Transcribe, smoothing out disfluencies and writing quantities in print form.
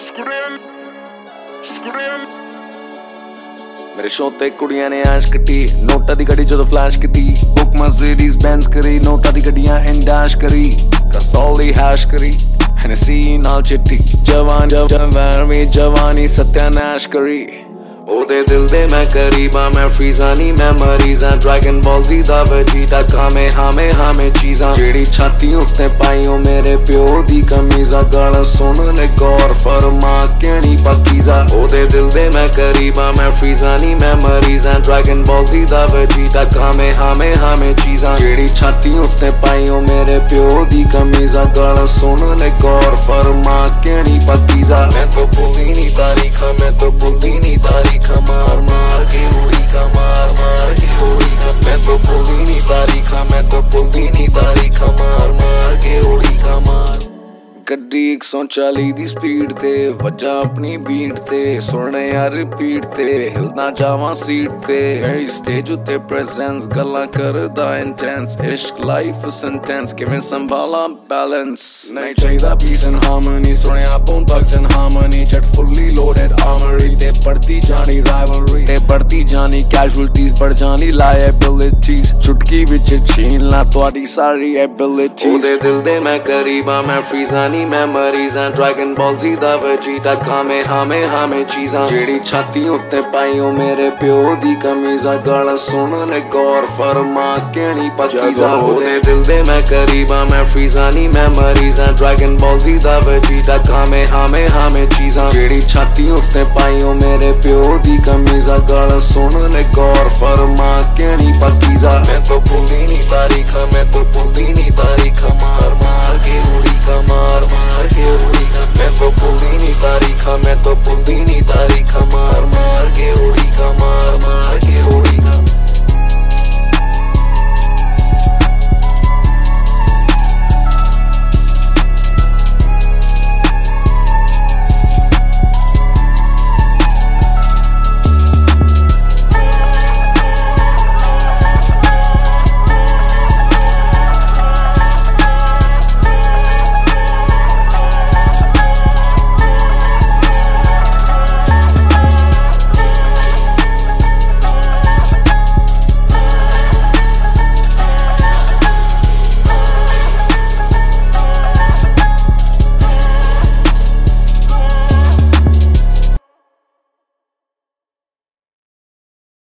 मेरे शो ते कुड़ियां ने आश कटी नोटा दी गड्डी जो फ्लैश की बुक मर्सिडीज बेंज करी नोटा दी गड्डियां इंडैश करी कसौली हैश करी हनेसी नाल चिट्टी जवानी सत्यानाश करी ओदे दिल दे मैं करीबा मैं फ्रीज़ानी मैं मरीज़ा ड्रैगन बॉल ज़ी दा वजीटा कामे हामे चीज़ां जेड़ी छाती उत्ते पाईओ मेरे प्यो दी कमीज़ा गाना सुन ले गौर फरमा केनी पकीज़ा ओदे दिल दे मैं करीबा मैं फ्रीज़ानी मैं मरीज़ा ड्रैगन बॉल ज़ी दा वजीटा कामे हामे चीज़ां जेड़ी छाती उत्ते पाईओ मेरे प्यो दी कमीज़ा गाना सुन ले गौर फरमा केनी पकीज़ा मैं तो भूली नी तारीखा मैं तो भूली नी तारीखा मार के उड़ी का मार के उड़ी का मैं तो भूली नी तारीखा मैं तो भूली नी तारीखा मार के उड़ी का मार गड्डी 140 दी स्पीड ते वजा अपनी बीट ते सुनने यार रिपीट ते हिलना जावां सीट ते मेरी स्टेज उत्ते प्रेजेंस गल्लां करदा इंटेंस इश्क लाइफ सेंटेंस किवें संभाला बैलेंस नहीं चाहिदा पीस एंड हार्मनी सुनिया Bone thugs and harmony jet fully loaded armory ते बढ़ती जानी rivalry ते बढ़ती जानी casualties बढ़ जानी liabilities चुटकी विच छीन ला तुहाडी सारी abilities ओदे दिल दे मैं करीबा मैं फ्रीज़ानी मैं मरीज़ा ड्रैगन बॉल ज़ी दा वजीटा कामे हामे चीज़ां जेड़ी छाती उत्ते पाईओ मेरे प्यो दी कमीज़ा गाना सुन ले गौर फरमा केनी पकीज़ा ओदे दिल दे मैं करीबा मैं फ्रीज़ानी मैं मरीज़ा ड्रैगन बॉल ज़ी दा वजीटा कामे हामे चीज़ां जेड़ी छाती उत्ते पाईओ मेरे प्यो दी कमीज़ा गाना सुन ले गौर फरमा केनी